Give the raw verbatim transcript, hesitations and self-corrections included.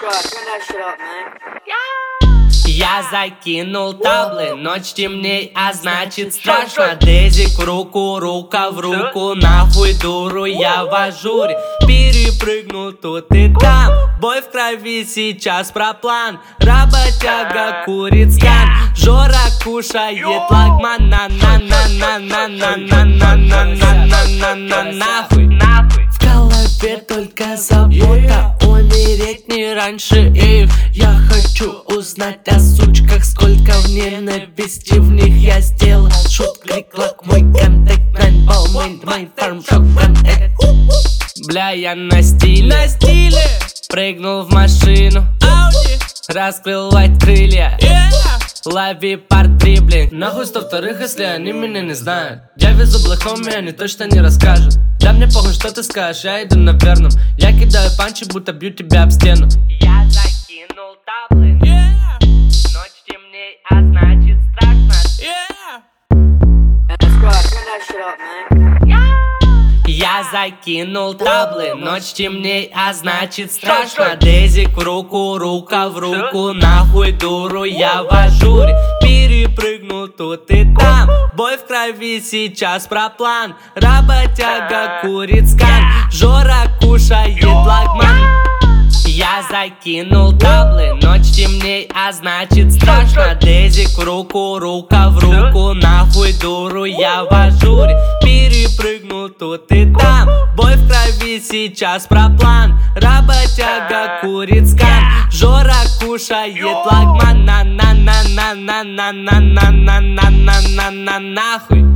Я закинул таблы, ночь темней, а значит страшно. Дезик в руку, рука в руку, нахуй дуру я в ажуре. Перепрыгнул тут и там, бой в крови сейчас про план. Работяга курит скан, Жора кушает лагман. На-на-на-на-на-на-на-на-на-на-на-на-на нахуй. В голове только забота, умереть не раньше их. Я хочу узнать о сучках, сколько в ненависти в них я сделал. Шут, клик, лак, мой контакт, найн, бал, мейн, майн, фарм, шок, контакт. Бля, я на стиле, на стиле. Прыгнул в машину, Ауди. Раскрывать крылья, yeah. Лови парт-дриблинг. Нахуй сто вторых, если они меня не знают. Я везу блэкхоми, они точно не расскажут. Да мне похуй, что ты скажешь, я иду на верном. Я кидаю панчи, будто бью тебя об стену. Я закинул таблы, yeah. Ночь темней, а значит страшно, yeah. Я закинул таблы, ночь темней, а значит страшно. Дезик в руку, рука в руку, нахуй дуру я в ажуре. Перепрыгнул тут и там, бой в крови сейчас про план. Работяга курит скан, Жора кушает лагман. Я закинул таблы, ночь темней, а значит страшно. Дезик в руку, рука в руку, нахуй дуру я в ажуре. Перепрыгнул тут и там, бой в крови сейчас про план. Работяга курит скан, Жора кушает лагман. На-на-на-на-на-на-на-на-на-на-на-на нахуй.